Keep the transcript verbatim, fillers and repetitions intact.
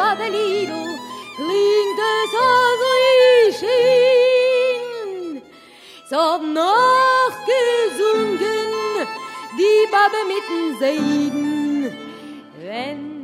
Babelido, klingt es also schön. So hab noch gesungen, die Babbe mit den Seiden, wenn